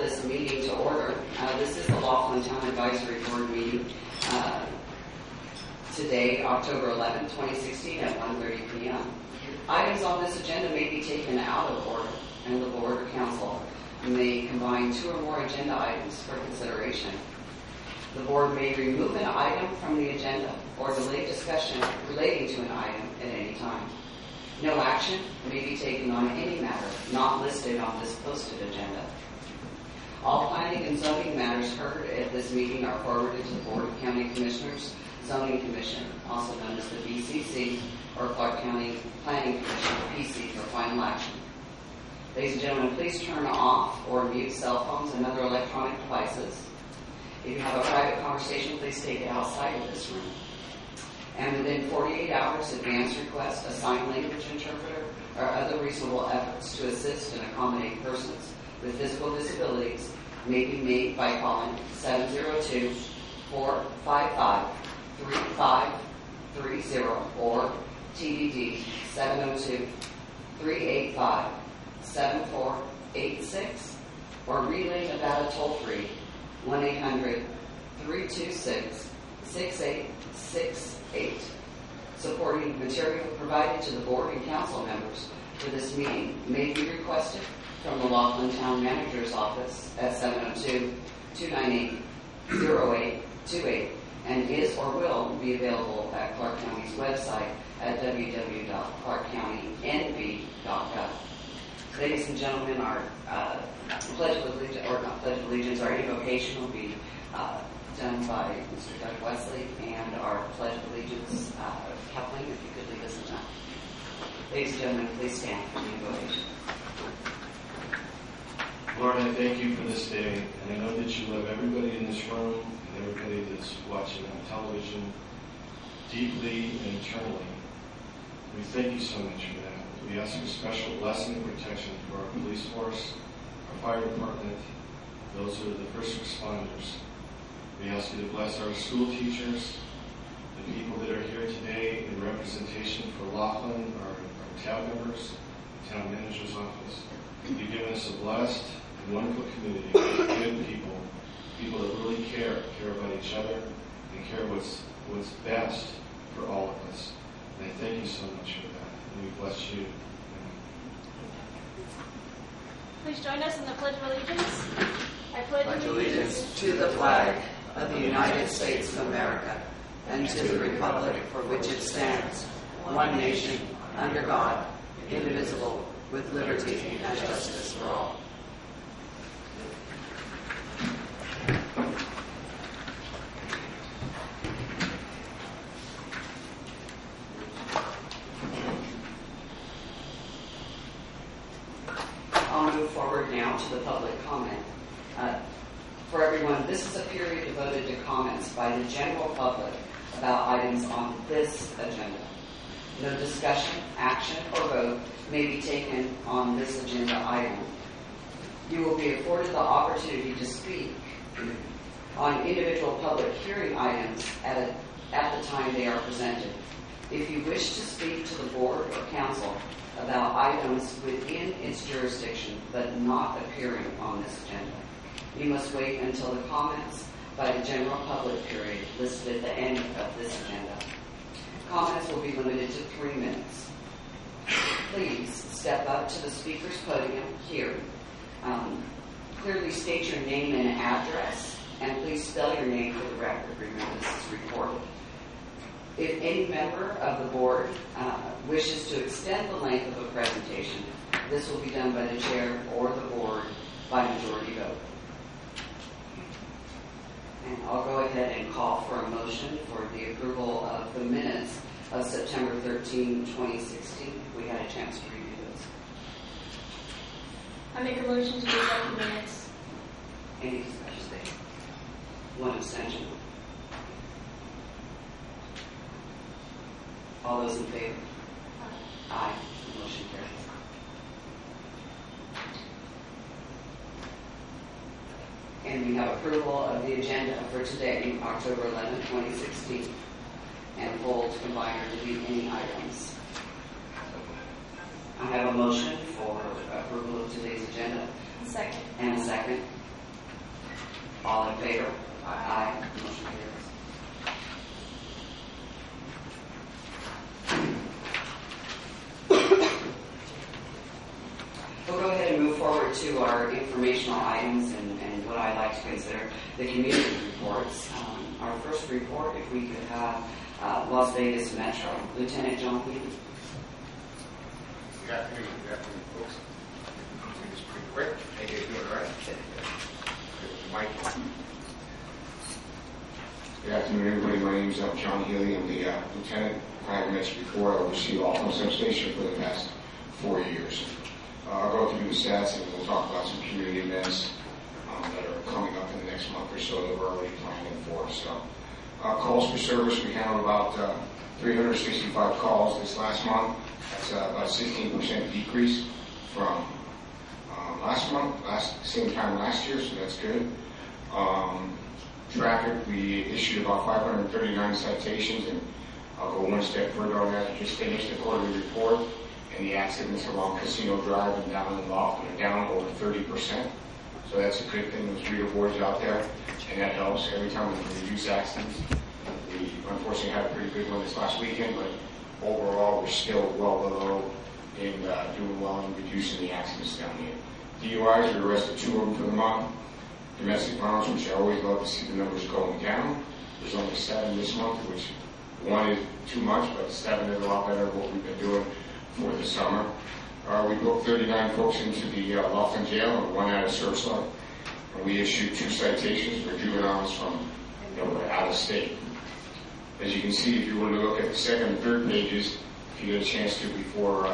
this meeting to order. This is the Laughlin Town Advisory Board meeting today, October 11, 2016 at 1:30 p.m. Items on this agenda may be taken out of order, and the Board or Council may combine two or more agenda items for consideration. The Board may remove an item from the agenda or delay discussion relating to an item at any time. No action may be taken on any matter not listed on this posted agenda. All planning and zoning matters heard at this meeting are forwarded to the Board of County Commissioners Zoning Commission, also known as the BCC, or Clark County Planning Commission, or PC, for final action. Ladies and gentlemen, please turn off or mute cell phones and other electronic devices. If you have a private conversation, please take it outside of this room. And within 48 hours, advance request a sign language interpreter or other reasonable efforts to assist and accommodate persons with physical disabilities may be made by calling 702-455-3530 or TDD 702-385-7486 or Relay Nevada toll-free 1-800-326-6868. Supporting material provided to the Board and Council members for this meeting may be requested from the Laughlin Town Manager's Office at 702-298-0828 and is or will be available at Clark County's website at www.clarkcountynv.gov. Ladies and gentlemen, our Pledge of Allegiance, our invocation will be done by Mr. Doug Wesley, and our Pledge of Allegiance, Kathleen, if you could lead us in that. Ladies and gentlemen, please stand for the invocation. Lord, I thank you for this day, and I know that you love everybody in this room and everybody that's watching on television deeply and eternally. We thank you so much for that. We ask for special blessing and protection for our police force, our fire department, those who are the first responders. We ask you to bless our school teachers, the people that are here today in representation for Laughlin, our town members, the town manager's office. You've given us a blessed and wonderful community with good people, people that really care about each other and care what's best for all of us. And I thank you so much for that. And we bless you. Please join us in the Pledge of Allegiance. I pledge allegiance to the flag of the United States of America and to the republic for which it stands, one nation, under God, indivisible, with liberty and justice for all. I'll move forward now to the public comment. For everyone, this is a period devoted to comments by the general public about items on this agenda. No discussion, action, or vote may be taken on this agenda item. You will be afforded the opportunity to speak on individual public hearing items at the time they are presented. If you wish to speak to the Board or Council about items within its jurisdiction but not appearing on this agenda, you must wait until the comments by the general public period listed at the end of this agenda. Comments will be limited to 3 minutes. Please step up to the speaker's podium here. Clearly state your name and address, and please spell your name for the record. Remember, this is recorded. If any member of the Board wishes to extend the length of a presentation, this will be done by the Chair or the Board by majority vote. And I'll go ahead and call for a motion for the approval of the minutes of September 13, 2016. We had a chance to review those. I make a motion to accept the minutes. Any discussion? One abstention. All those in favor? Aye. The motion carries. And we have approval of the agenda for today, October 11, 2016, and full to combine or delete any items. I have a motion for approval of today's agenda. Second. And a second. All in favor? Aye. Motion carries. We'll go ahead and move forward to our informational items and what I like to consider the community reports. Our first report, if we could have Las Vegas Metro, Lieutenant John Healy. Good afternoon, folks. It's pretty quick. Hey, you doing all right? Mike. Good afternoon, everybody. My name is John Healy. I'm the lieutenant. I have mentioned before, I oversee Laughlin Substation for the past 4 years. I'll go through the stats and we'll talk about some community events that are coming up in the next month or so that we're already planning for. So, calls for service, we handled about 365 calls this last month. That's about a 16% decrease from same time last year, so that's good. Traffic, we issued about 539 citations, and I'll go one step further on that. I just finished the quarterly report, and the accidents along Casino Drive and down in Laughlin are down over 30%. So that's a good thing. There's reader boards out there, and that helps. Every time we reduce accidents, we unfortunately had a pretty good one this last weekend, but overall we're still well below in doing well in reducing the accidents down here. DUIs, we arrested 2 of them for the month. Domestic violence, which I always love to see the numbers going down. There's only 7 this month, which 1 is too much, but 7 is a lot better than what we've been doing for the summer. We booked 39 folks into the Laughlin jail and 1 out of Surfside. And we issued 2 citations for juveniles from out of state. As you can see, if you want to look at the second and third pages, if you get a chance to before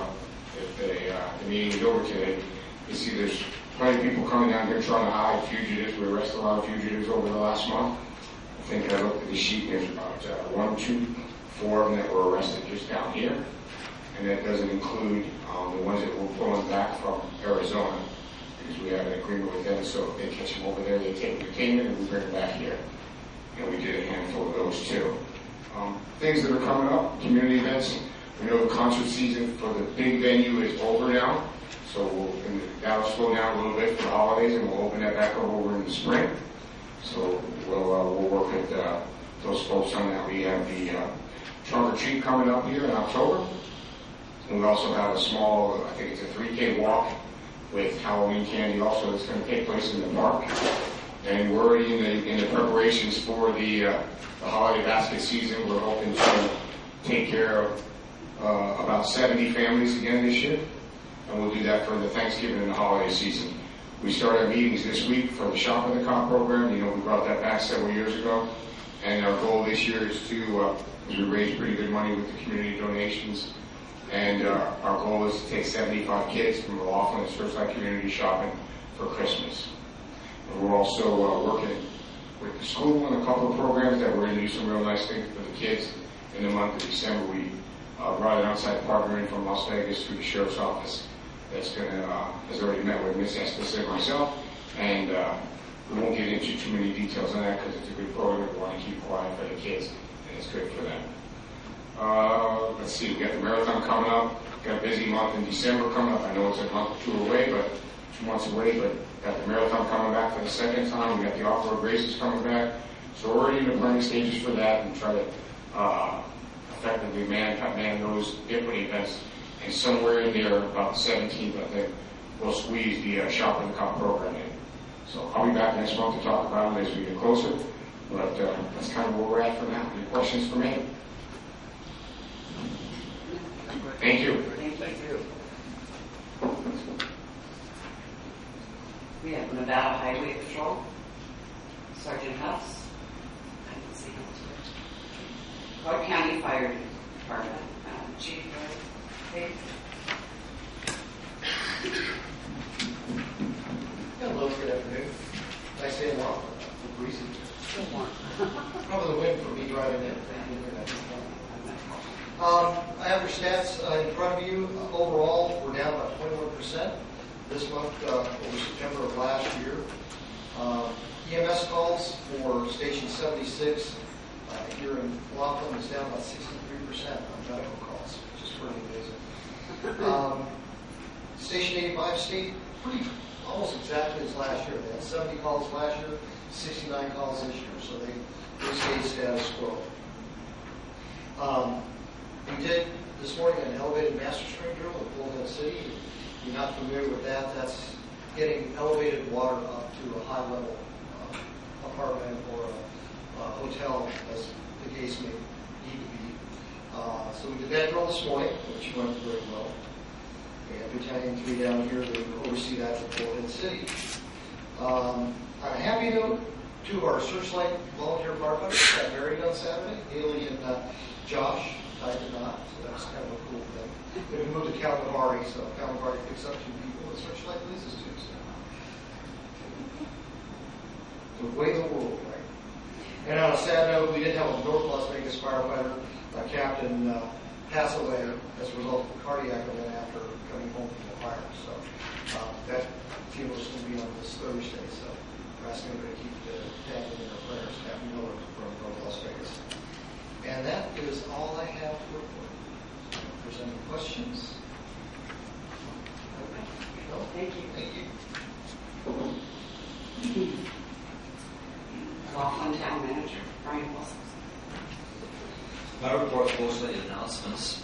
the meeting is over today, you see there's plenty of people coming down here trying to hide fugitives. We arrested a lot of fugitives over the last month. I think I looked at the sheet, there's about 1, 2, 4 of them that were arrested just down here. And that doesn't include the ones that we're pulling back from Arizona, because we have an agreement with them, so if they catch them over there, they take detainment and we bring them back here. And we did a handful of those too. Things that are coming up, community events. We know the concert season for the big venue is over now, so that'll slow down a little bit for the holidays, and we'll open that back up over in the spring. So we'll work with those folks on that. We have the trunk or treat coming up here in October. And we also have a small, I think it's a 3K walk with Halloween candy also that's going to take place in the park. And we're already in the preparations for the holiday basket season. We're hoping to take care of about 70 families again this year. And we'll do that for the Thanksgiving and the holiday season. We start our meetings this week for the Shop in the Cop program. We brought that back several years ago. And our goal this year is to we raise pretty good money with the community donations. And our goal is to take 75 kids from the Laughlin and Surfside community shopping for Christmas. And we're also working with the school on a couple of programs that we're going to do some real nice things for the kids in the month of December. We brought an outside partner in from Las Vegas through the sheriff's office that's going to, has already met with Ms. Estes and myself. And we won't get into too many details on that because it's a good program. We want to keep quiet for the kids, and it's good for them. Let's see, we got the marathon coming up. Got a busy month in December coming up. I know it's a month or 2 away, but 2 months away, but got the marathon coming back for the second time. We got the off-road races coming back. So we're already in the planning stages for that and try to effectively man those different events. And somewhere in there, about the 17th, I think, we'll squeeze the Shop in the Cop program in. So I'll be back next month to talk about it as we get closer. But that's kind of where we're at for now. Any questions for me? Thank you. Thank you. We have Nevada Highway Patrol, Sergeant Huss. I can see him. Clark County Fire Department, Chief Hayes. Hello, good afternoon. Nice day in Laughlin. Breezy. Still warm. Probably the wind for me driving in. I have your stats in front of you. Overall, we're down about 21% this month over September of last year. EMS calls for Station 76 here in Laughlin is down about 63% on medical calls, which is pretty amazing. Station 85 stayed pretty almost exactly as last year. They had 70 calls last year. 69 calls this year, so they stayed status quo. We did this morning an elevated master stream drill in Bullhead City. If you're not familiar with that, that's getting elevated water up to a high-level apartment or a hotel, as the case may need to be. So we did that drill this morning, which went very well. We have Battalion 3 down here to oversee that for Bullhead City. On a happy note, 2 of our Searchlight volunteer firefighters got married on Saturday. Haley and Josh tied the knot, so that's kind of a cool thing. Then we moved to Calamari, so Calamari picks up 2 people at Searchlight places too. So the way of the world, right? And on a sad note, we did have a North Las Vegas firefighter, Captain, pass away as a result of a cardiac event after coming home from the fire. So that funeral is going to be on this Thursday. So we're asking everybody to keep the family in their prayers. Captain Miller from North Las Vegas. And that is all I have to report. If there's any questions? No? Thank you. Thank you. Laughlin Town Manager, Brian Wilson. My report mostly announcements.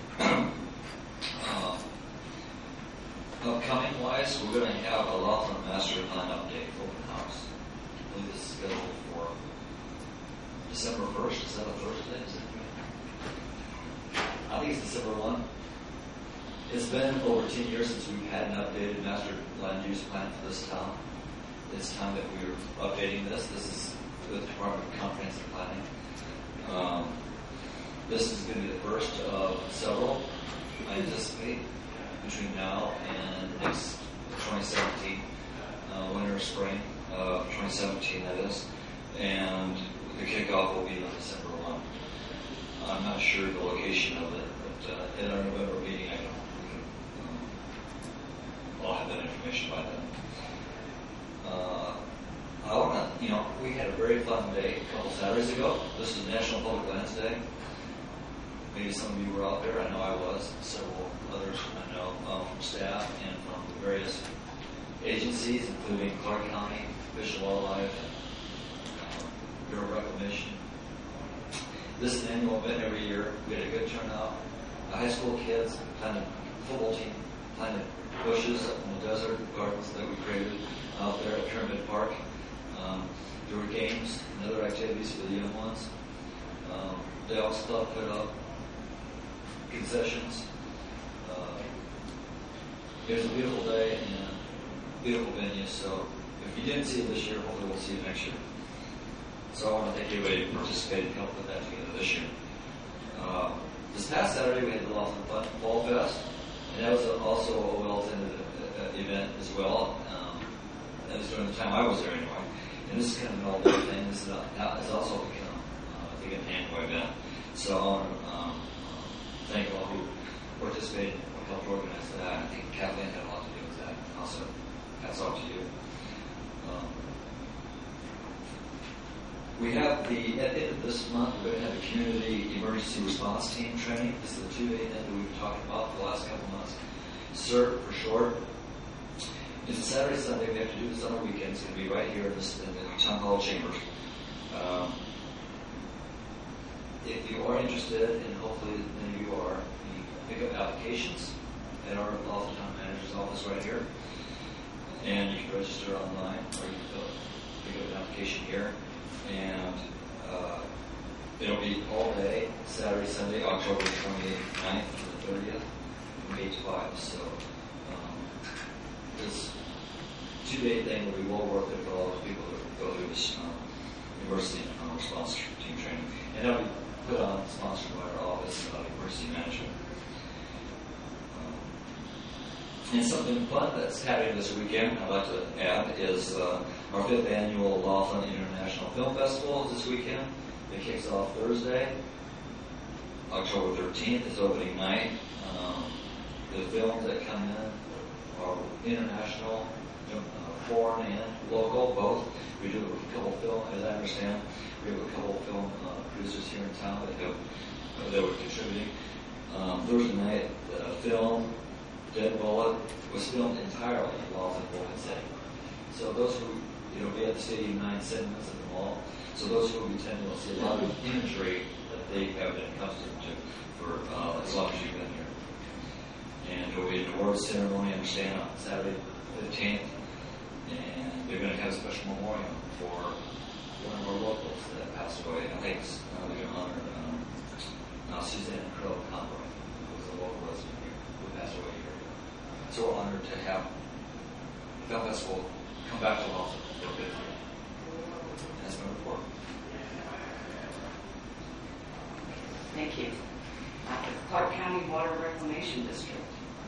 Upcoming wise, we're going to have a Laughlin Master Plan update open house. I believe it's scheduled for December 1st. Is that a Thursday? Is it? I think it's December 1. It's been over 10 years since we've had an updated master land use plan for this town. It's time that we're updating this. This is the Department of Comprehensive Planning. This is going to be the first of several, I anticipate, between now and next 2017, winter, spring of 2017, that is. And the kickoff will be on December 1. I'm not sure the location of it, but in our November meeting, I'll have that information by then. I want to, we had a very fun day a couple Saturdays ago. This is National Public Lands Day. Maybe some of you were out there. I know I was. Several others I know from staff and from the various agencies, including Clark County, Fish and Wildlife, Bureau of Reclamation. This is an annual event every year. We had a good turnout. High school kids planted football team, planted bushes up in the desert gardens that we created out there at Pyramid Park. There were games and other activities for the young ones. They also put up concessions. It was a beautiful day and beautiful venue, so if you didn't see it this year, hopefully we'll see it next year. So I want to thank everybody who participated and helped put that together this year. This past Saturday we had the Laughlin Fall Fest, and that was also a well-attended event as well. That was during the time I was there anyway. And this is kind of an all-day thing. This is also become, I think, an annual event. So I want to thank all who participated and helped organize that. I think Kathleen had a lot to do with that. Also, hats off to you. We have at the end of this month, we're going to have a community emergency response team training. This is the 2-day thing that we've been talking about for the last couple months. CERT for short. It's a Saturday, Sunday. We have to do this on a weekend. It's going to be right here in the Town Hall chambers. If you are interested, and hopefully many of you are, you pick up applications at our Laughlin Town Manager's office right here. And you can register online, or you can pick up an application here. And it'll be all day, Saturday, Sunday, October 29th to the 30th, from 8 to 5. So this 2-day thing will be well worth it for all those people that go through this emergency response team training. And that'll be put on, sponsored by our Office of Emergency Management. And something fun that's happening this weekend, I'd like to add, is our 5th annual Laughlin International Film Festival is this weekend. It kicks off Thursday, October 13th. It's opening night. The films that come in are international, foreign and local, both. We do a couple film, as I understand, we have a couple film producers here in town that were contributing. Thursday night, the film Dead Bullet was filmed entirely in Laughlin, Bullhead City. So those who, It'll be at the stadium 9 segments at the mall. So those who will be attending will see a lot of imagery that they have been accustomed to for as long as you've been here. And there will be an awards ceremony, I understand, on Saturday the 10th. And they're going to have a special memorial for one of our locals that passed away. I think they're going to honor Suzanne Crow Conroy, who was a local resident here, who passed away a year ago. So we're honored to have the film festival come back to Lawson for a bit. That's my report. Thank you. Clark County Water Reclamation District.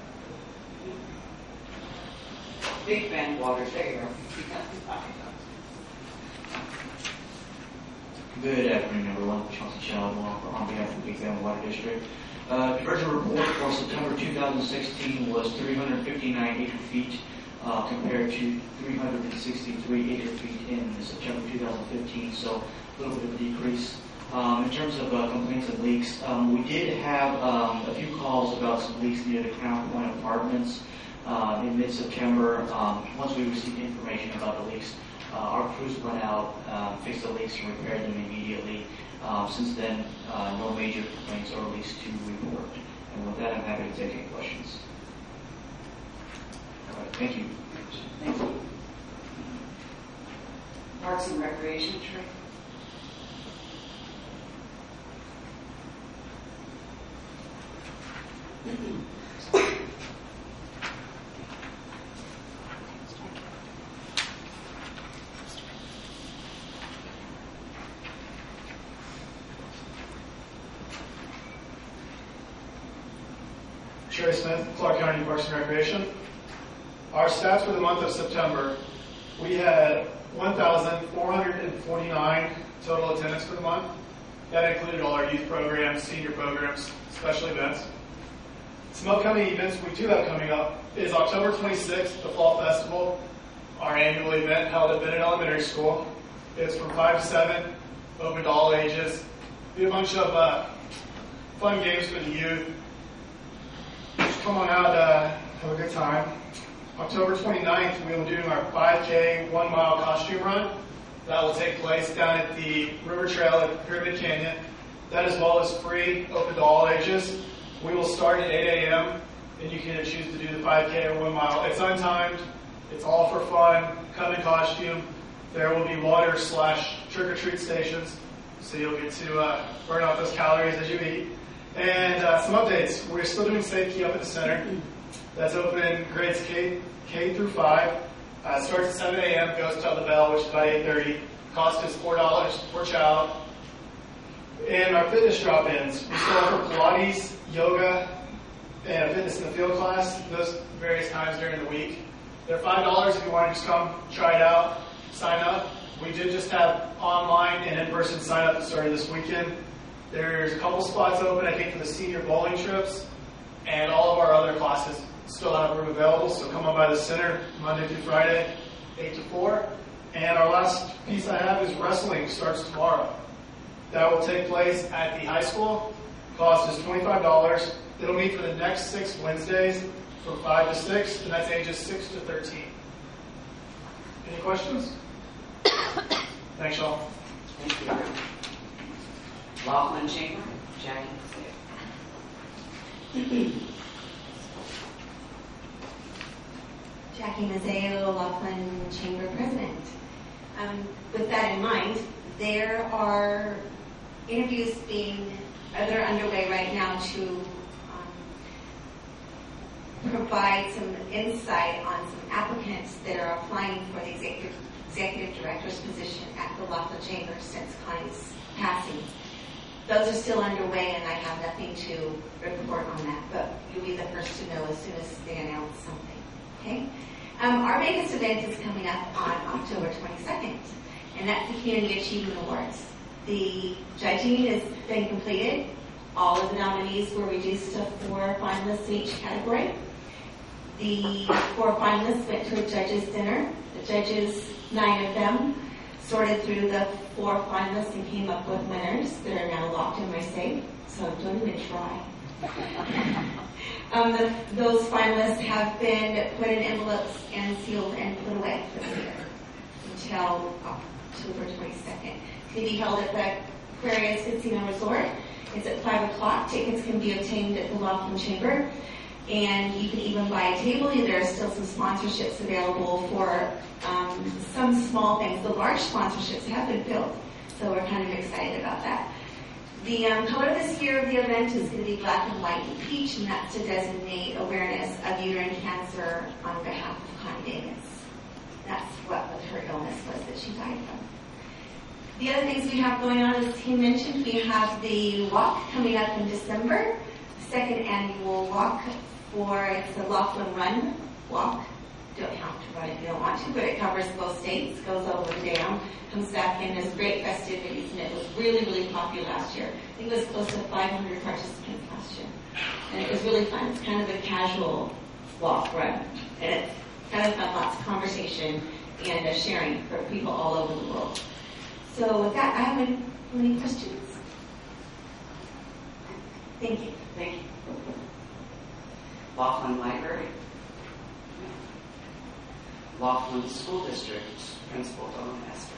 Big Bend Water, there you go. Good afternoon, everyone. Chauncey Child on behalf of the Big Bend Water District. Diversion report for September 2016 was 359 acre feet compared to 363 acre feet in September 2015, so a little bit of a decrease. In terms of complaints and leaks, we did have a few calls about some leaks near the Crown Point Apartments in mid-September. Once we received information about the leaks, our crews went out, fixed the leaks, and repaired them immediately. Since then, no major complaints or leaks to report. And with that, I'm happy to take any questions. All right, thank you. Thank you. Parks and Recreation Tree. Sherry Smith, Clark County Parks and Recreation. Our stats for the month of September, we had 1,449 total attendance for the month. That included all our youth programs, senior programs, special events. Some upcoming events we do have coming up is October 26th, the Fall Festival, our annual event held at Bennett Elementary School. It's from 5 to 7, open to all ages. Be a bunch of fun games for the youth. Just come on out, have a good time. October 29th, we will be doing our 5K 1 mile costume run. That will take place down at the River Trail at Pyramid Canyon. That as well is free, open to all ages. We will start at 8 a.m. and you can choose to do the 5K or 1 mile. It's untimed. It's all for fun. Come in costume. There will be water / trick-or-treat stations, so you'll get to burn out those calories as you eat. And some updates. We're still doing Safe Key up at the center. That's open grades K through 5. Starts at 7 a.m., goes till the bell, which is about 8:30. Cost is $4 per child. And our fitness drop-ins. We still offer Pilates, yoga, and a fitness in the field class, those various times during the week. They're $5 if you want to just come try it out, sign up. We did just have online and in-person sign-up that started this weekend. There's a couple spots open, I think, for the senior bowling trips, and all of our other classes still have room available, so come on by the center Monday through Friday, 8 to 4. And our last piece I have is wrestling starts tomorrow. That will take place at the high school. Cost is $25. It'll meet for the next 6 Wednesdays from 5 to 6, and that's ages 6 to 13. Any questions? Thanks, y'all. Thank you. Laughlin Chamber, Jackie. Jackie Mazzeo, Laughlin Chamber President. With that in mind, there are interviews that are underway right now to provide some insight on some applicants that are applying for the executive director's position at the Laughlin Chamber since Connie's passing. Those are still underway, and I have nothing to report on that, but you'll be the first to know as soon as they announce something. Okay? Our biggest event is coming up on October 22nd, and that's the Community Achievement Awards. The judging has been completed. All of the nominees were reduced to 4 finalists in each category. The 4 finalists went to a judges' dinner. The judges, 9 of them, sorted through the 4 finalists and came up with winners that are now locked in my safe, so don't even try. Those finalists have been put in envelopes and sealed and put away for the year. until October 22nd. It's going to be held at the Aquarius Casino Resort. It's at 5 o'clock. Tickets can be obtained at the Laughlin Chamber. And you can even buy a table. There are still some sponsorships available for some small things. The large sponsorships have been filled, so we're kind of excited about that. The color this year of the event is going to be black and white and peach, and that's to designate awareness of uterine cancer on behalf of Connie Davis. That's what her illness was that she died from. The other things we have going on, as he mentioned, we have the walk coming up in December, the second annual walk it's the Laughlin Run Walk. You don't have to run if you don't want to, but it covers both states, goes over and down, comes back in. There's great festivities, and it was really, really popular last year. I think it was close to 500 participants last year. And it was really fun. It's kind of a casual walk run. And it's kind of fun, lots of conversation and sharing for people all over the world. So with that, I have any questions? Thank you. Thank you. Laughlin Library. Laughlin School District Principal Don Estes.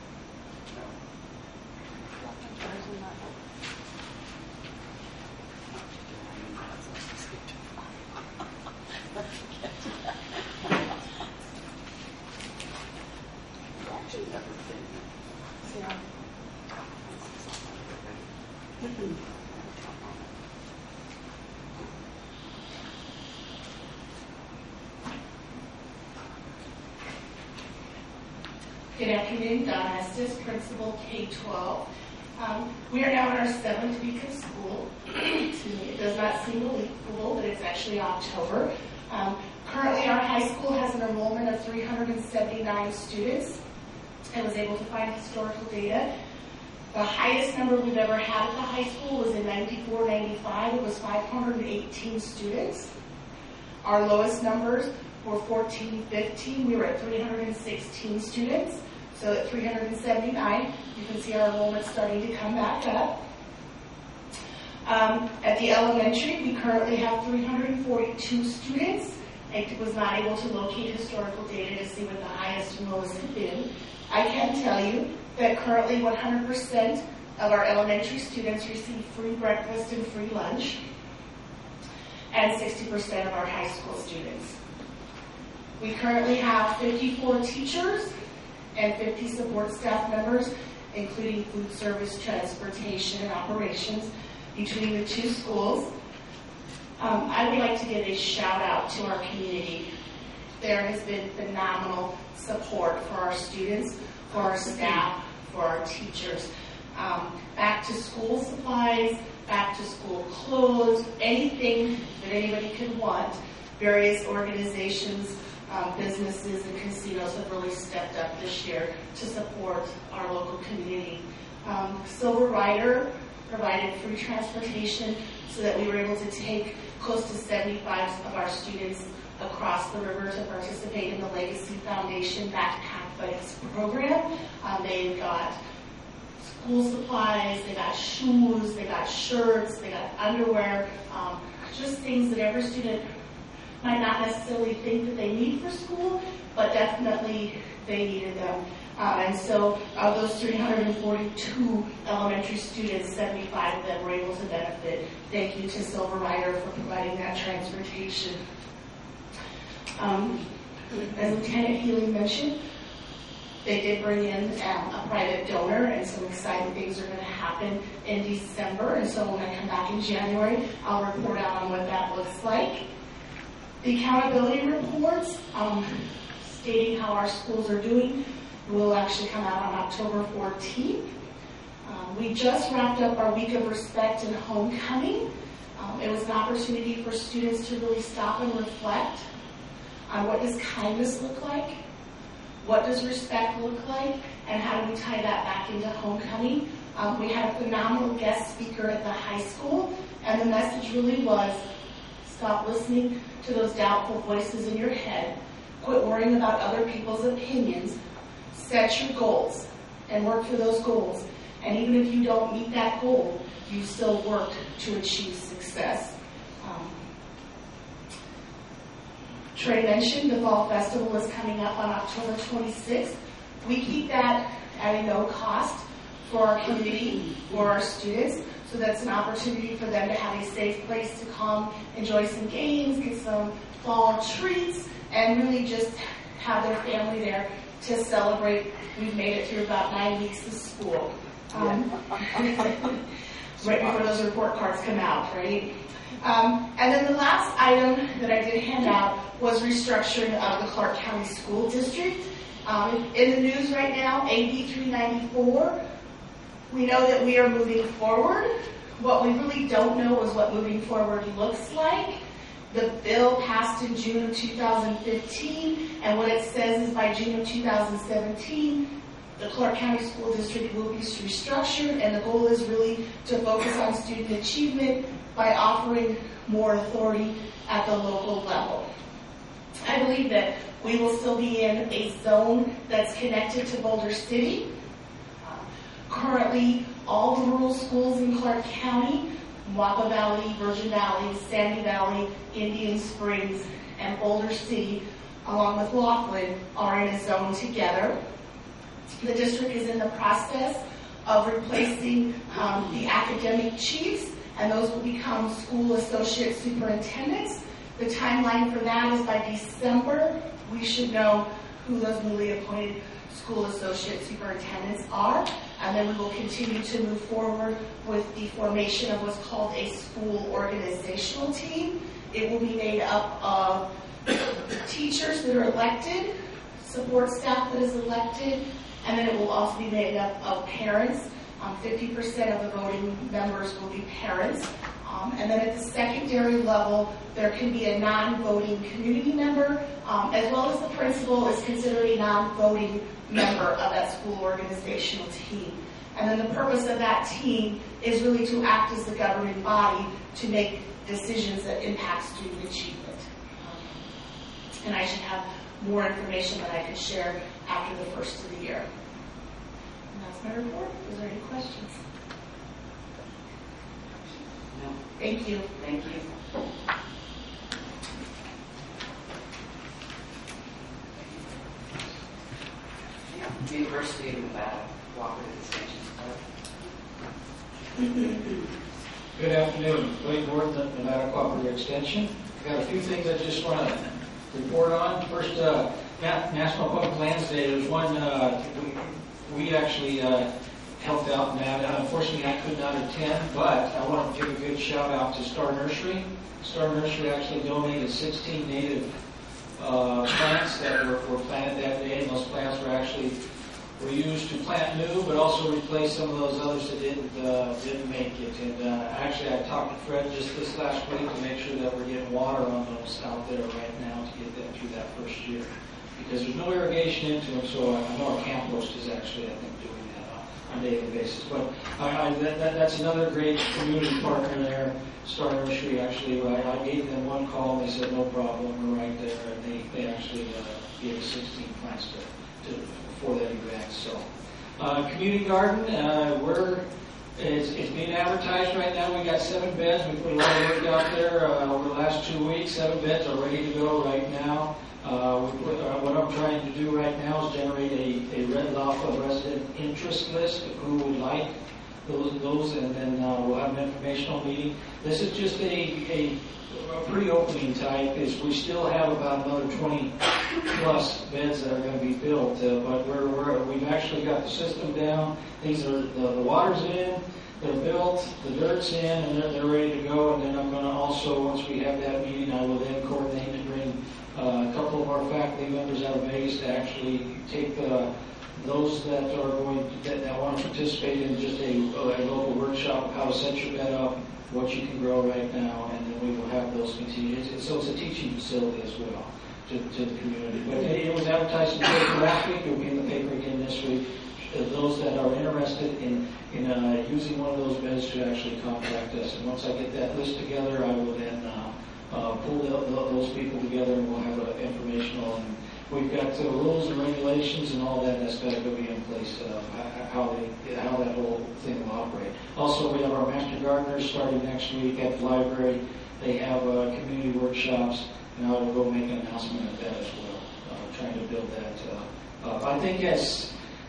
Good afternoon, Don Estes, Principal K-12. We are now in our 7th week of school. It does not seem believable, but it's actually October. Currently, our high school has an enrollment of 379 students and was able to find historical data. The highest number we've ever had at the high school was in 94-95. It was 518 students. Our lowest numbers were 14-15. We were at 316 students. So at 379, you can see our enrollment starting to come back up. At the elementary, we currently have 342 students. I was not able to locate historical data to see what the highest and lowest have been. I can tell you that currently 100% of our elementary students receive free breakfast and free lunch, and 60% of our high school students. We currently have 54 teachers and 50 support staff members, including food service, transportation, and operations between the two schools. I would like to give a shout out to our community. There has been phenomenal support for our students, for our staff, for our teachers. Back to school supplies, back to school clothes, anything that anybody could want. Various organizations, businesses, and casinos have really stepped up this year to support our local community. Silver Rider provided free transportation so that we were able to take close to 75 of our students across the river to participate in the Legacy Foundation Backpack Buddies program. They got school supplies, they got shoes, they got shirts, they got underwear, just things that every student might not necessarily think that they need for school, but definitely they needed them. And so of those 342 elementary students, 75 of them were able to benefit. Thank you to Silver Rider for providing that transportation. As Lieutenant Healy mentioned, they did bring in a private donor, and some exciting things are going to happen in December. And so when I come back in January, I'll report out on what that looks like. The accountability reports stating how our schools are doing will actually come out on October 14th. We just wrapped up our week of respect and homecoming. It was an opportunity for students to really stop and reflect on what does kindness look like, what does respect look like, and how do we tie that back into homecoming. We had a phenomenal guest speaker at the high school, and the message really was, stop listening to those doubtful voices in your head, quit worrying about other people's opinions, set your goals, and work for those goals. And even if you don't meet that goal, you still work to achieve success. Trey mentioned the Fall Festival is coming up on October 26th. We keep that at a no cost for our community, for our students. So that's an opportunity for them to have a safe place to come, enjoy some games, get some fall treats, and really just have their family there to celebrate. We've made it through about 9 weeks of school. Right before those report cards come out, right? And then the last item that I did hand out was restructuring of the Clark County School District. In the news right now, AB 394, we know that we are moving forward. What we really don't know is what moving forward looks like. The bill passed in June of 2015, and what it says is by June of 2017, the Clark County School District will be restructured, and the goal is really to focus on student achievement by offering more authority at the local level. I believe that we will still be in a zone that's connected to Boulder City. Currently, all the rural schools in Clark County, Wapa Valley, Virgin Valley, Sandy Valley, Indian Springs, and Boulder City, along with Laughlin, are in a zone together. The district is in the process of replacing the academic chiefs, and those will become school associate superintendents. The timeline for that is by December. We should know who those newly appointed school associate superintendents are, and then we will continue to move forward with the formation of what's called a school organizational team. It will be made up of teachers that are elected, support staff that is elected, and then it will also be made up of parents. 50% of the voting members will be parents. And then at the secondary level, there can be a non-voting community member, as well as the principal is considered a non-voting member of that school organizational team. And then the purpose of that team is really to act as the governing body to make decisions that impact student achievement. And I should have more information that I could share after the first of the year. And that's my report. Is there any questions? No. Thank you. Thank you. University of Nevada Cooperative Extension Club. Good afternoon. Wade Gordon, Nevada Cooperative Extension. I've got a few things I just want to report on. First, National Public Lands Day. There's one we actually helped out in that. Unfortunately, I could not attend, but I want to give a good shout out to Star Nursery. Star Nursery actually donated 16 native plants that were planted that day, and those plants were used to plant new, but also replace some of those others that didn't make it. And actually, I talked to Fred just this last week to make sure that we're getting water on those out there right now to get them through that first year, because there's no irrigation into them. So I know our camp host is actually, I think, doing that on a daily basis. But that's another great community partner there. Star Nursery, actually, I gave them one call, and they said, no problem, we're right there, and they actually gave us 16 plants for that event. So, community garden, it's being advertised right now. We got 7 beds. We put a lot of work out there over the last 2 weeks. 7 beds are ready to go right now. What I'm trying to do right now is generate a Red Lawfa resident interest list of who would like those, and then we'll have an informational meeting. This is just a pre-opening type. We still have about another 20 plus beds that are going to be built, but we've actually got the system down. These are the water's in, they're built, the dirt's in, and they're ready to go. And then I'm going to also, once we have that meeting, I will then coordinate to bring a couple of our faculty members out of Vegas to actually take those that are that want to participate in just a local workshop of how to set your bed up, what you can grow right now, and then we will have those continue. So it's a teaching facility as well to the community. But it was advertised in the paper last week. It will be in the paper again this week. Those that are interested in using one of those beds to actually contact us. And once I get that list together, I will then pull those people together, and we'll have an informational. And we've got rules and regulations and all that's got to be in place. How that whole thing will operate. Also, we have our Master Gardeners starting next week at the library. They have community workshops, and I will go make an announcement of that as well trying to build that up. I think as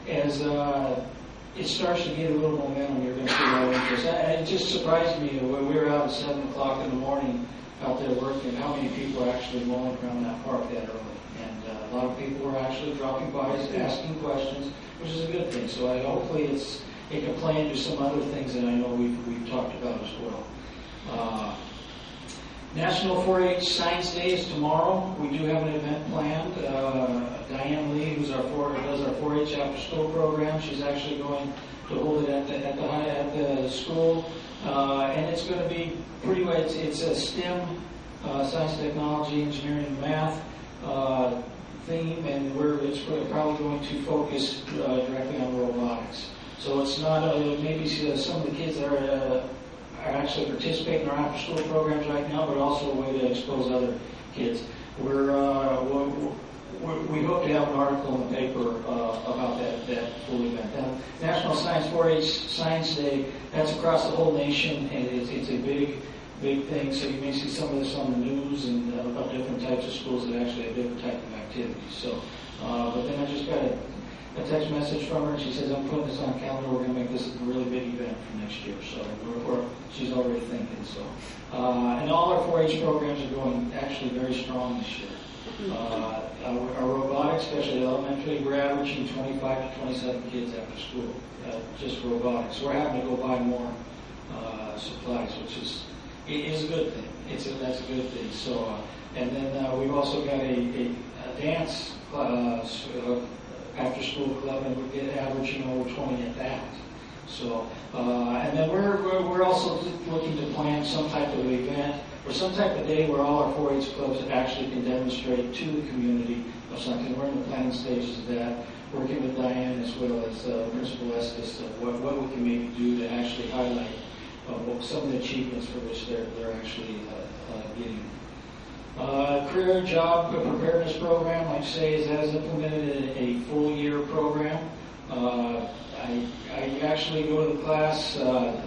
it starts to get a little momentum, you're going to see more interest. It just surprised me when we were out at 7 o'clock in the morning out there working, how many people are actually mowing around that park that early. And a lot of people were actually dropping by, asking questions, which is a good thing. So hopefully it can play into some other things that I know we've talked about as well. National 4-H Science Day is tomorrow. We do have an event planned. Diane Lee, who does our 4-H after school program, she's actually going to hold it at the school, and it's going to be pretty much it's a STEM, science, technology, engineering, and math theme, and it's probably going to focus directly on robotics. So it's not maybe some of the kids that are actually participating in our after-school programs right now, but also a way to expose other kids. We hope to have an article in the paper about that full event. National Science 4-H Science Day, that's across the whole nation, and it's a big thing. So you may see some of this on the news and about different types of schools that actually have different types of activities. So, but then I just got a text message from her, and she says, I'm putting this on the calendar, we're going to make this a really big event for next year. So she's already thinking. So, and all our 4-H programs are going actually very strong this year. Our robotics, especially elementary, we're averaging 25 to 27 kids after school, just robotics. We're having to go buy more supplies, which is a good thing. That's a good thing. So, and then we've also got a dance after school club, and we're averaging over 20 at that. So, and then we're also looking to plan some type of event or some type of day where all our 4-H clubs actually can demonstrate to the community of something. We're in the planning stages of that, working with Diane as well as Principal Estes of what we can maybe do to actually highlight some of the achievements for which they're actually getting. Career Job Preparedness Program, like I say, has implemented a full year program. I actually go to the class.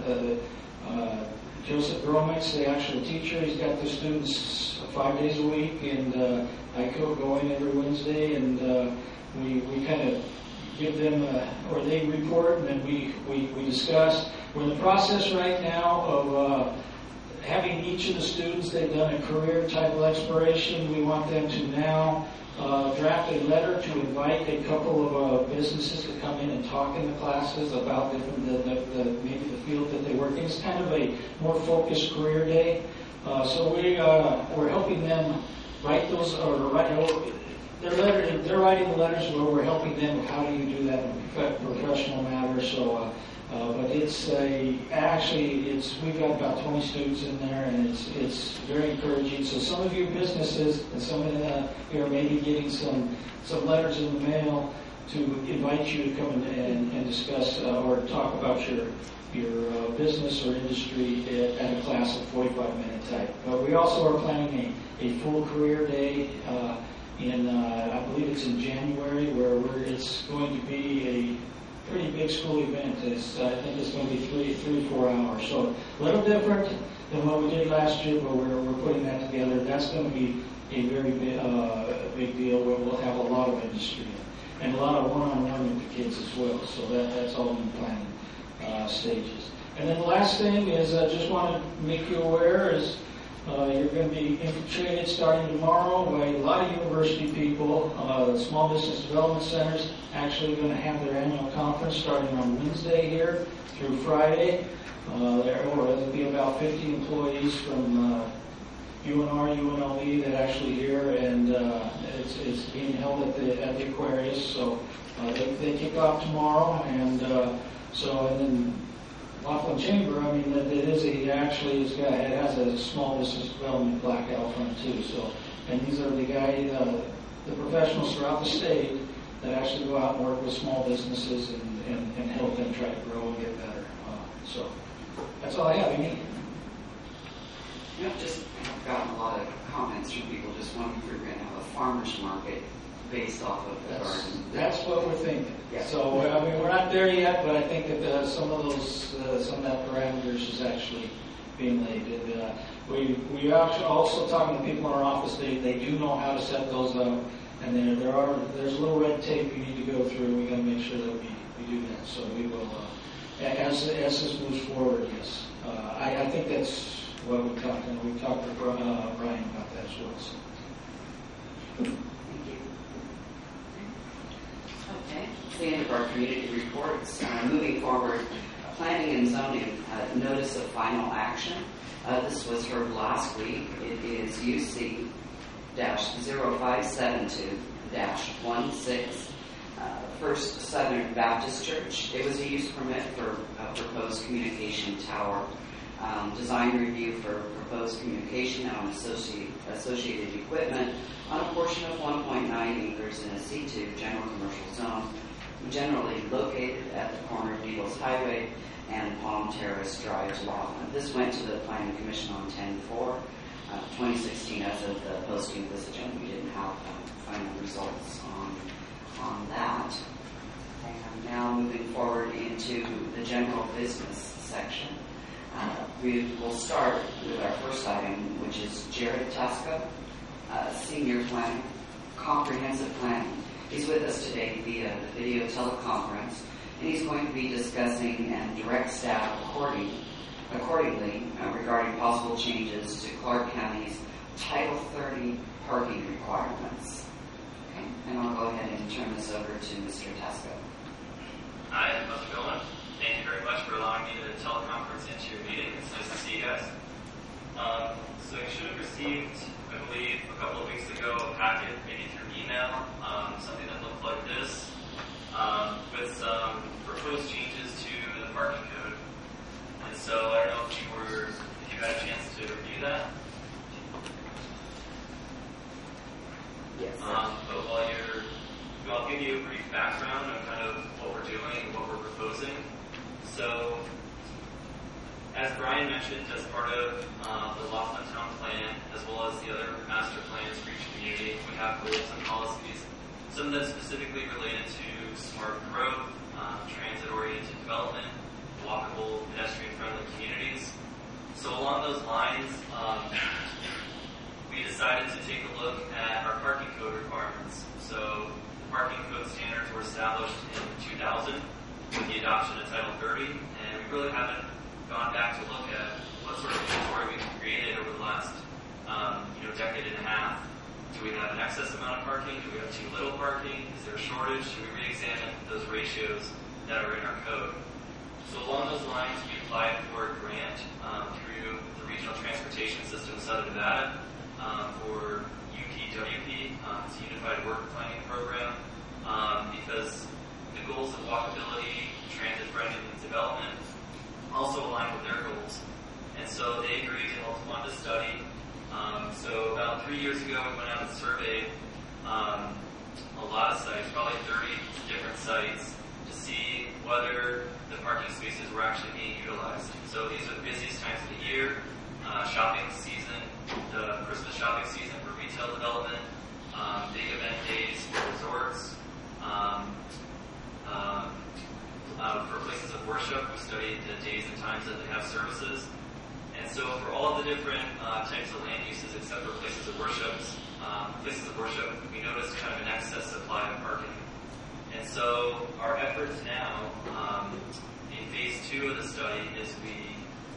Joseph Bromix, the actual teacher, he's got the students 5 days a week, and I go in every Wednesday, and we kind of give them, or they report, and then we discuss. We're in the process right now of having each of the students, they've done a career type of exploration. We want them to now draft a letter to invite a couple of businesses to come in and talk in the classes about maybe the field that they work in. It's kind of a more focused career day. So we're helping them write those, they're writing the letters where we're helping them with how do you do that in a professional manner. So, but we've got about 20 students in there, and it's very encouraging. So some of you businesses and some of you are maybe getting some letters in the mail to invite you to come and discuss or talk about your business or industry at a class of 45-minute type. But we also are planning a full career day I believe it's in January, where it's going to be a pretty big school event. I think it's going to be 3 to 4 hours. So a little different than what we did last year, but we're putting that together. That's going to be a very big deal where we'll have a lot of industry and a lot of one-on-one with the kids as well. So that's all in the planning stages. And then the last thing is I just want to make you aware is you're going to be infiltrated starting tomorrow by a lot of university people. The Small Business Development Centers actually going to have their annual conference starting on Wednesday here through Friday. There will be about 50 employees from UNR, UNLV that actually here, and it's being held at the Aquarius. So they kick off tomorrow, and then Laughlin Chamber, I mean, it has a small business development plaque out front too. So, and these are the professionals throughout the state that actually go out and work with small businesses and help them try to grow and get better. So, that's all I have, Amy. I've gotten a lot of comments from people just wondering if we're going to have a farmer's market based off of the garden. That's what we're thinking. Yeah. So, I mean, we're not there yet, but I think that some of that parameters is actually being laid. We actually also talking to people in our office. They do know how to set those up, and there's a little red tape you need to go through. We got to make sure that we do that. So we will as this moves forward. Yes, I think that's what we talked. And we talked to Brian about that as well. So. Thank you. Okay, that's the end of our community reports. Moving forward, planning and zoning, notice of final action. This was heard last week. It is UC-0572-16, First Southern Baptist Church. It was a use permit for a proposed communication tower, design review for proposed communication on associated equipment on a portion of 1.9 acres in a C2 general commercial zone, generally located at the corner of Needles Highway and Palm Terrace Drive, Laughlin. This went to the Planning Commission on 10/4/2016. As of the posting of this agenda, we didn't have final results on that. And now moving forward into the general business section. We will start with our first item, which is Jared Tasco, Senior Planning, Comprehensive Planning. He's with us today via the video teleconference, and he's going to be discussing and direct staff accordingly regarding possible changes to Clark County's Title 30 parking requirements. Okay, and I'll go ahead and turn this over to Mr. Tasco. Hi, how's it going? Thank you very much for allowing me to teleconference into your meeting. It's nice to see you guys. So you should have received, I believe, a couple of weeks ago, a packet, maybe through email, something that looked like this, with some proposed changes to the parking code. And so I don't know if you had a chance to review that. Yes. But I'll give you a brief background on kind of what we're doing and what we're proposing. So, as Brian mentioned, as part of the Laughlin Town Plan, as well as the other master plans for each community, we have goals and policies, some of them specifically related to smart growth, transit-oriented development, walkable, pedestrian-friendly communities. So along those lines, we decided to take a look at our parking code requirements. So the parking code standards were established in 2000 with the adoption of Title 30, and we really haven't gone back to look at what sort of inventory we've created over the last decade and a half. Do we have an excess amount of parking? Do we have too little parking? Is there a shortage? Should we re-examine those ratios that are in our code? So along those lines, we applied for a grant through the Regional Transportation System of Southern Nevada for UPWP, it's a Unified Work Planning Program, because the goals of walkability, transit-friendly development also align with their goals. And so they agreed to help fund a study. So about 3 years ago, we went out and surveyed a lot of sites, probably 30 different sites, to see whether the parking spaces were actually being utilized. So these are the busiest times of the year, shopping season, the Christmas shopping season for retail development, big event days for resorts, for places of worship. We studied the days and times that they have services. And so for all of the different types of land uses except for places of worship, we noticed kind of an excess supply of parking. And so our efforts now in phase 2 of the study is we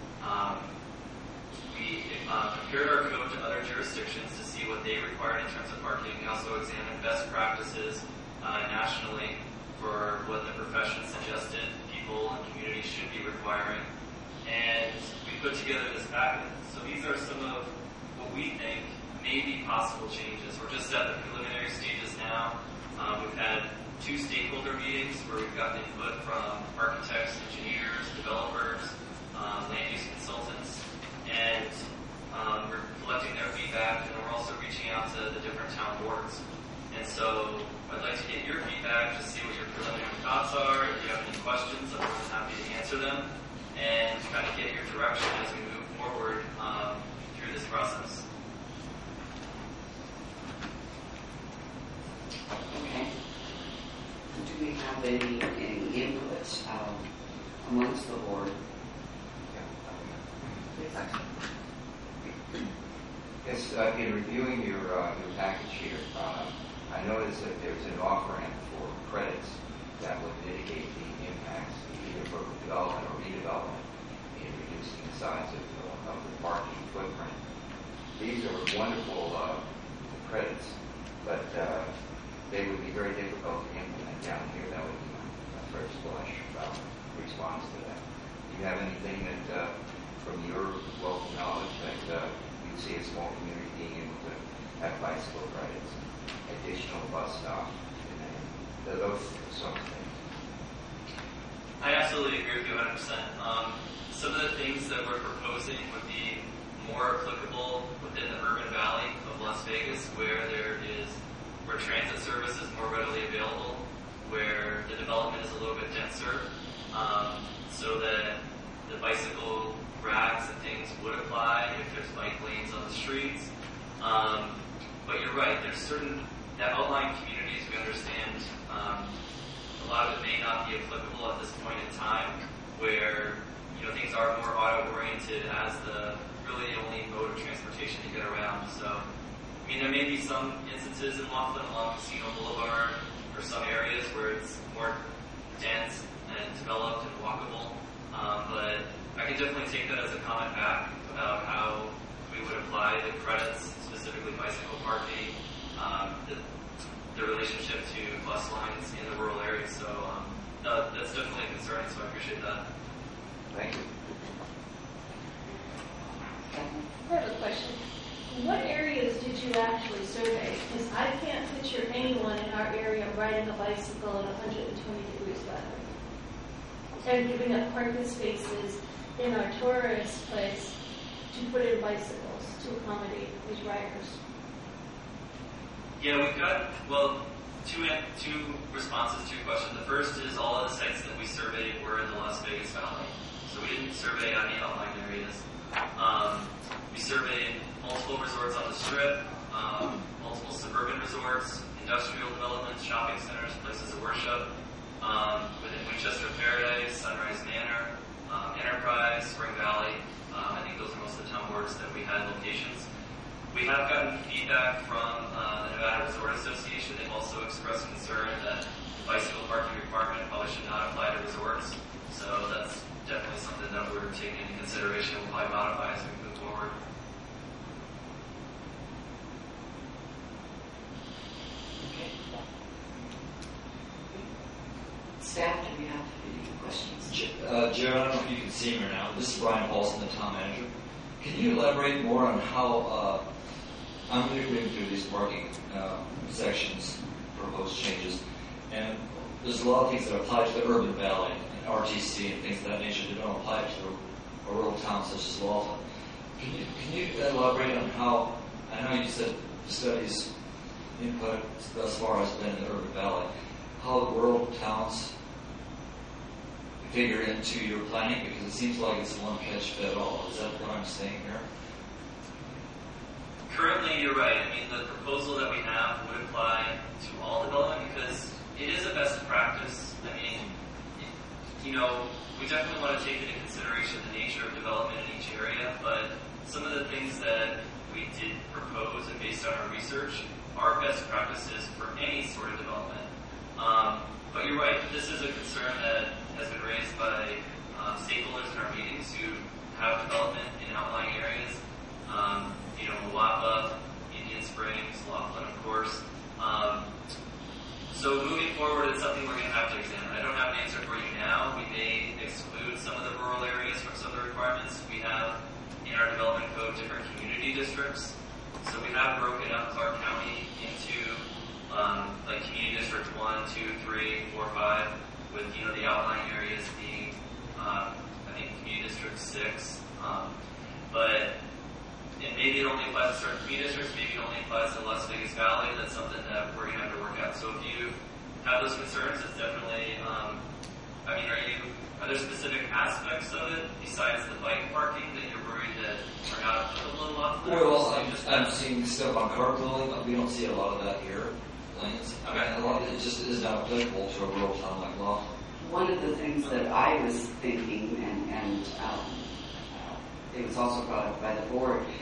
compared our code to other jurisdictions to see what they required in terms of parking. We also examined best practices nationally for what the profession suggested people and communities should be requiring. And we put together this packet. So these are some of what we think may be possible changes. We're just at the preliminary stages now. We've had 2 stakeholder meetings where we've gotten input from architects, engineers, developers, land use consultants, and we're collecting their feedback, and we're also reaching out to the different town boards. And so I'd like to get your feedback to see what your preliminary thoughts are. If you have any questions, I'm more than happy to answer them, and kind of get your direction as we move forward through this process. Okay. Do we have any input amongst the board? I've been reviewing your package here. I noticed that there's an offering for credits that would mitigate the impacts either for development or redevelopment in reducing the size of the parking footprint. These are wonderful credits, but they would be very difficult to implement down here. That would be my first blush response to that. Do you have anything that, from your wealth of knowledge, that you'd see a small community being able to have bicycle credits, additional bus stops, and those sorts of things? I absolutely agree with you 100%. Some of the things that we're proposing would be more applicable within the urban valley of Las Vegas, where transit service is more readily available, where the development is a little bit denser, so that the bicycle racks and things would apply if there's bike lanes on the streets. But you're right, there's that outlying communities, we understand a lot of it may not be applicable at this point in time, where things are more auto-oriented as the really only mode of transportation to get around. So, there may be some instances in Laughlin along Casino Boulevard or some areas where it's more dense and developed and walkable. But I can definitely take that as a comment back about how we would apply the credits, specifically bicycle parking, the relationship to bus lines in the rural areas. So that's definitely concerning, so I appreciate that. Thank you. I have a question. What areas did you actually survey? Because I can't picture anyone in our area riding a bicycle at 120 degrees weather and giving up parking spaces in our tourist place to put in bicycles to accommodate these riders. Yeah, we've got, two responses to your question. The first is all of the sites that we surveyed were in the Las Vegas Valley. So we didn't survey any outlying areas. We surveyed multiple resorts on the Strip, multiple suburban resorts, industrial developments, shopping centers, places of worship, within Winchester Paradise, Sunrise Manor, Enterprise, Spring Valley. I think those are most of the town boards that we had locations. We have gotten feedback from the Nevada Resort Association. They've also expressed concern that the bicycle parking requirement probably should not apply to resorts. So that's definitely something that we're taking into consideration and will probably modify as we move forward. Staff, do we have any questions? Jared, I don't know if you can see me right now. This is Brian Paulson, the town manager. Can you elaborate more on how I'm reading through these parking sections, proposed changes, and there's a lot of things that apply to the urban valley and RTC and things of that nature that don't apply to a rural town such as Laughlin. Can you elaborate on how, I know you said the studies input thus far has been in the urban valley, how rural towns figure into your planning, because it seems like it's one catch fit all. Is that what I'm saying here? Currently, you're right. The proposal that we have would apply to all development because it is a best practice. We definitely want to take into consideration the nature of development in each area, but some of the things that we did propose and based on our research are best practices for any sort of development. But you're right, this is a concern that has been raised by stakeholders in our meetings who have development in outlying areas. Moapa, Indian Springs, Laughlin, of course. So moving forward, it's something we're going to have to examine. I don't have an answer for you now. We may exclude some of the rural areas from some of the requirements. We have in our development code different community districts. So we have broken up Clark County into community district 1, 2, 3, 4, 5, with the outlying areas being I think community district 6. But maybe it only applies to certain community districts, maybe it only applies to Las Vegas Valley. That's something that we're going to have to work out. So if you have those concerns, it's definitely, are there specific aspects of it besides the bike parking that you're worried that are not applicable in Laughlin? Well, I'm seeing stuff on carpooling. We don't see a lot of that here. Lanes. A lot of it just is not applicable to a rural town like Laughlin. One of the things that I was thinking, and it was also brought up by the board,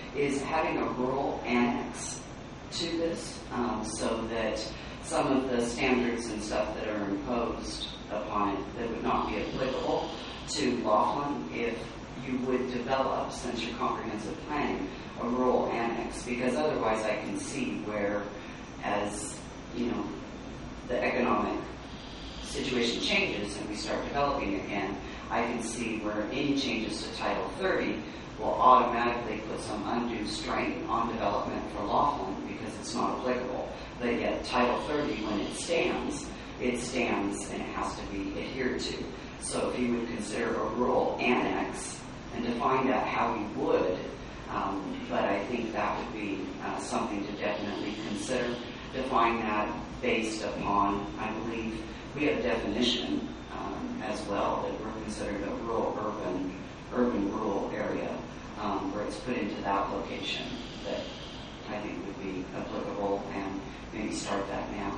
is having a rural annex to this, so that some of the standards and stuff that are imposed upon it that would not be applicable to Laughlin if you would develop, since your comprehensive planning, a rural annex, because otherwise I can see where, as you know, the economic situation changes and we start developing again, I can see where any changes to Title 30 will automatically put some undue strain on development for Laughlin because it's not applicable. But yet Title 30, when it stands and it has to be adhered to. So if you would consider a rural annex and define that how you would, but I think that would be something to definitely consider. Define that based upon, I believe, we have a definition as well that we're considered a rural, urban-rural area where it's put into that location that I think would be applicable, and maybe start that now.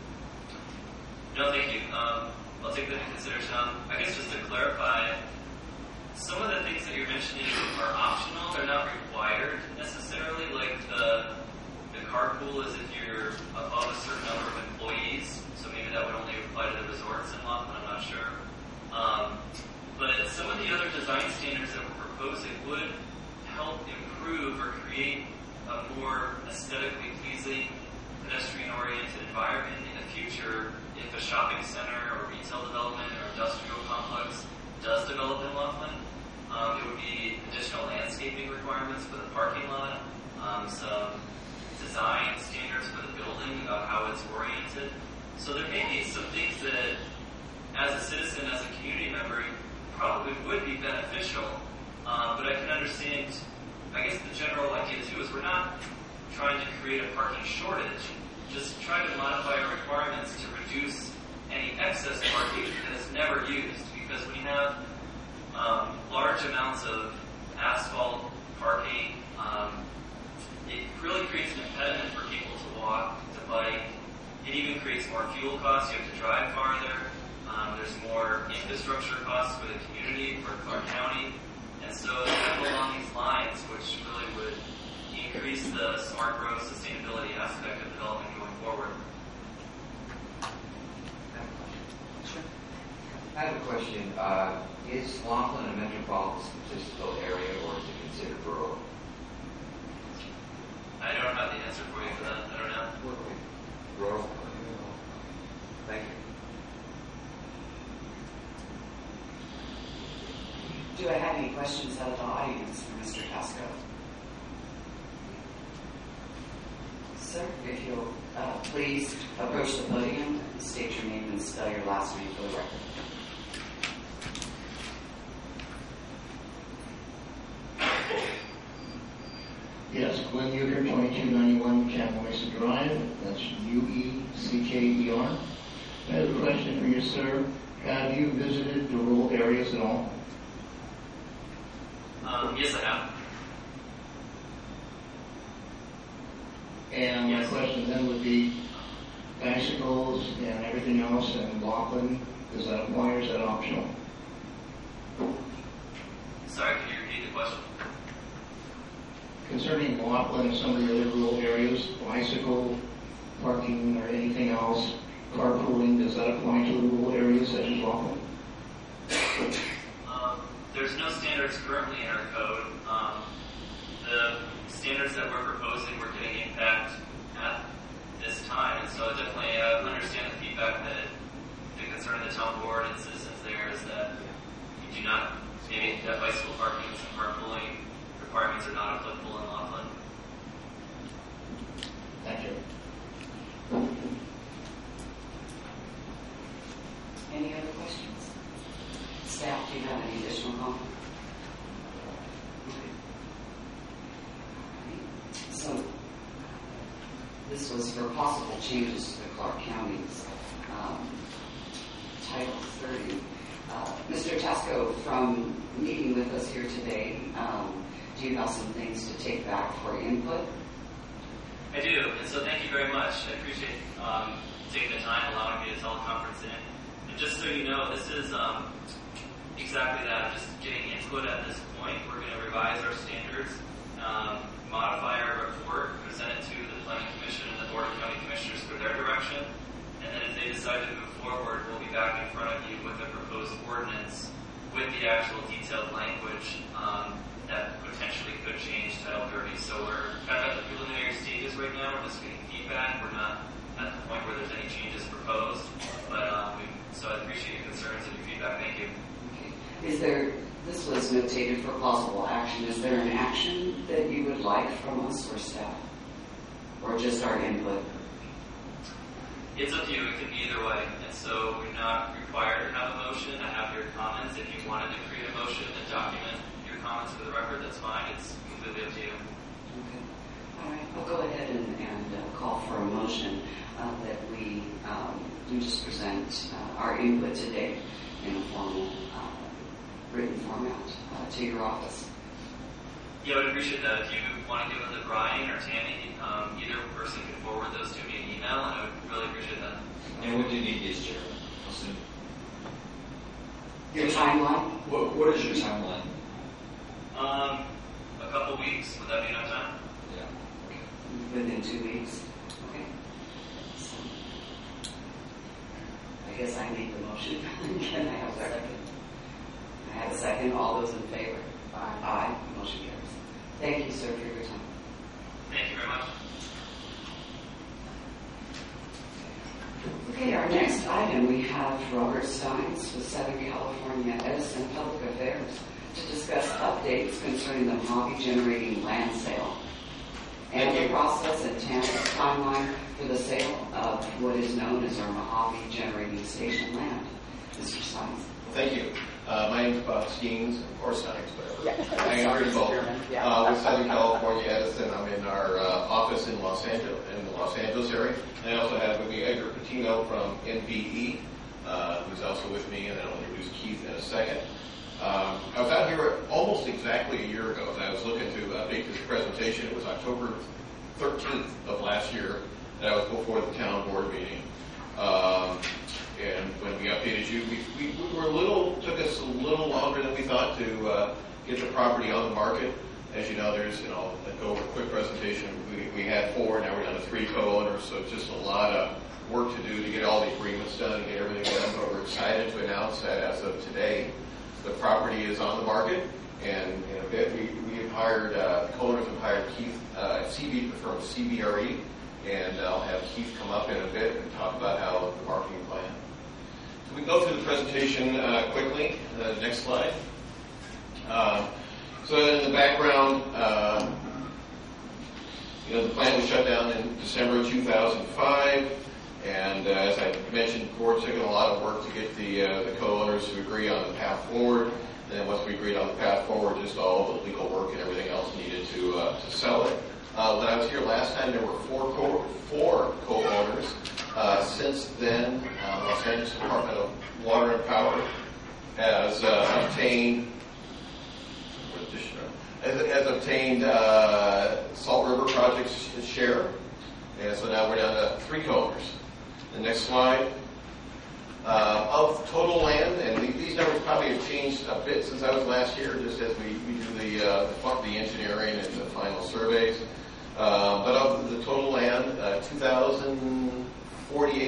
No, thank you. I'll take that into consideration. I guess just to clarify, some of the things that you're mentioning are optional. They're not required necessarily. Like the carpool is if you're above a certain number of employees. So maybe that would only apply to the resorts in Laughlin. I'm not sure. But some of the other design standards that we're proposing would help improve or create a more aesthetically pleasing, pedestrian-oriented environment in the future if a shopping center or retail development or industrial complex does develop in Laughlin. It would be additional landscaping requirements for the parking lot, some design standards for the building about how it's oriented. So there may be some things that, as a citizen, as a community member, probably would be beneficial. But I can understand, I guess the general idea too is we're not trying to create a parking shortage, just trying to modify our requirements to reduce any excess parking that is never used. Because when you have large amounts of asphalt parking, it really creates an impediment for people to walk, to bike. It even creates more fuel costs. You have to drive farther. There's more infrastructure costs for the community, for Clark County. And so kind of along these lines, which really would increase the smart growth sustainability aspect of development going forward. I have a question. Is Laughlin a metropolitan statistical area, or is it considered rural? I don't have the answer for you for that. I don't know. Rural. Thank you. Do I have any questions out of the audience for Mr. Tasco? Sir, if you'll please approach the podium and state your name and spell your last name for the record. Yes, Glenn Euchre, 2291 Campbell Mesa Drive. That's Uecker. I have a question for you, sir. Have you visited the rural areas at all? Yes, I have. And my question then would be, bicycles and everything else in Laughlin, does that apply or is that optional? Sorry, can you repeat the question? Concerning Laughlin and some of the other rural areas, bicycle parking or anything else, carpooling, does that apply to the rural areas such as Laughlin? There's no standards currently in our code. The standards that we're proposing, we're getting impact at this time, and so definitely understand the feedback that the concern of the town board and citizens there is that you do not, maybe that bicycle parking and carpooling requirements are not applicable in Laughlin. Thank you. Any other questions? Staff, do you have any additional comments? So, this was for possible changes to the Clark County's Title 30. Mr. Tasco, from meeting with us here today, do you have some things to take back for input? I do, and so thank you very much. I appreciate taking the time, allowing me to teleconference in. And just so you know, this is exactly that, just getting input at this point. We're going to revise our standards modify our report, present it to the Planning Commission and the Board of County Commissioners for their direction, and then if they decide to move forward, we'll be back in front of you with a proposed ordinance with the actual detailed language that potentially could change Title 30. So we're kind of at the preliminary stages right now. We're just getting feedback. We're not at the point where there's any changes proposed, but so I appreciate your concerns and your feedback. Thank you. Okay. This was notated for possible action. Is there an action that you would like from us or staff? Or just our input? It's up to you. It can be either way. And so we're not required to have a motion. I have your comments. If you wanted to create a motion and document your comments for the record, that's fine. It's completely up to you. Okay. All right. I'll go ahead and call for a motion that we just present our input today in a formal written format to your office. Yeah, I would appreciate that. If you want to give them to Brian or Tammy, either person can forward those to me in email, and I would really appreciate that. And what do you need these, Chair? Your timeline? What is your timeline? A couple weeks. Would that be enough time? Yeah. Within 2 weeks? Okay. So, I guess I make the motion. Can I have a second? I have a second. All those in favor? Aye. Aye. Motion carries. Thank you, sir, for your time. Thank you very much. Okay, our next item, we have Robert Steins with Southern California Edison Public Affairs to discuss updates concerning the Mojave generating land sale and the process and timeline for the sale of what is known as our Mojave generating station land. Mr. Steins. Thank you. My name is Bob Steens, or Steins, whatever. Yeah. I agree with both. With Southern California Edison, I'm in our office in Los Angeles area. And I also have with me Edgar Patino from NPE, who's also with me, and I'll introduce Keith in a second. I was out here almost exactly a year ago, and I was looking to update this presentation. It was October 13th of last year that I was before the town board meeting. And when we updated you, we were took us a little longer than we thought to get the property on the market. As you know, there's, I'll go over a quick presentation. We had 4, now we're down to 3 co-owners, so it's just a lot of work to do to get all the agreements done and get everything done. But we're excited to announce that as of today, the property is on the market. And in a bit, we have hired, co-owners have hired Keith, from CBRE, and I'll have Keith come up in a bit and talk about how the marketing plan. So we can go through the presentation quickly. Next slide. So in the background, the plant was shut down in December of 2005, and as I mentioned before, it's taken a lot of work to get the co-owners to agree on the path forward. And then once we agreed on the path forward, just all the legal work and everything else needed to sell it. When I was here last time, there were 4 co-owners. Since then, Los Angeles Department of Water and Power has obtained Salt River Project's share, and so now we're down to 3 co-owners. The next slide. Of total land, and these numbers probably have changed a bit since I was last here, just as we do the engineering and the final surveys. But of the total land, 2,048